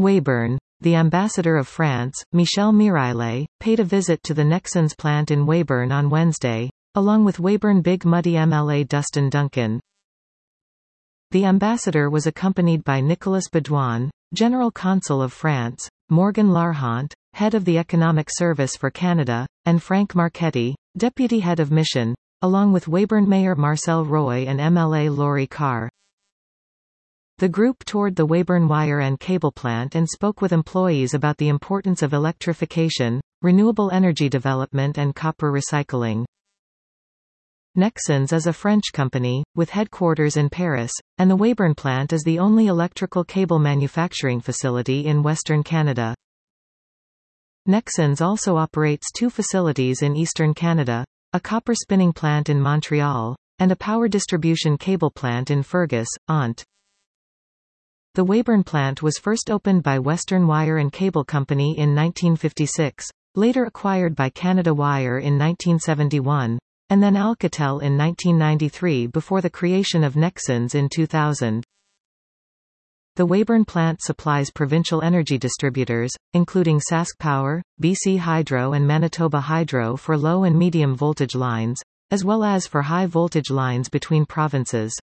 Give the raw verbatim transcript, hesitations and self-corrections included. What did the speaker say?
Weyburn. The ambassador of France, Michel Miraillet, paid a visit to the Nexans plant in Weyburn on Wednesday, along with Weyburn Big Muddy M L A Dustin Duncan. The ambassador was accompanied by Nicolas Baudouin, General Consul of France, Morgan Larhant, head of the Economic Service for Canada, and Frank Marchetti, deputy head of mission, along with Weyburn Mayor Marcel Roy and M L A Laurie Carr. The group toured the Weyburn wire and cable plant and spoke with employees about the importance of electrification, renewable energy development and copper recycling. Nexans is a French company, with headquarters in Paris, and the Weyburn plant is the only electrical cable manufacturing facility in Western Canada. Nexans also operates two facilities in eastern Canada, a copper spinning plant in Montreal, and a power distribution cable plant in Fergus, Ont. The Weyburn plant was first opened by Western Wire and Cable Company in nineteen fifty-six, later acquired by Canada Wire in nineteen seventy-one, and then Alcatel in nineteen ninety-three before the creation of Nexans in two thousand. The Weyburn plant supplies provincial energy distributors, including Sask Power, B C Hydro and Manitoba Hydro for low and medium voltage lines, as well as for high voltage lines between provinces.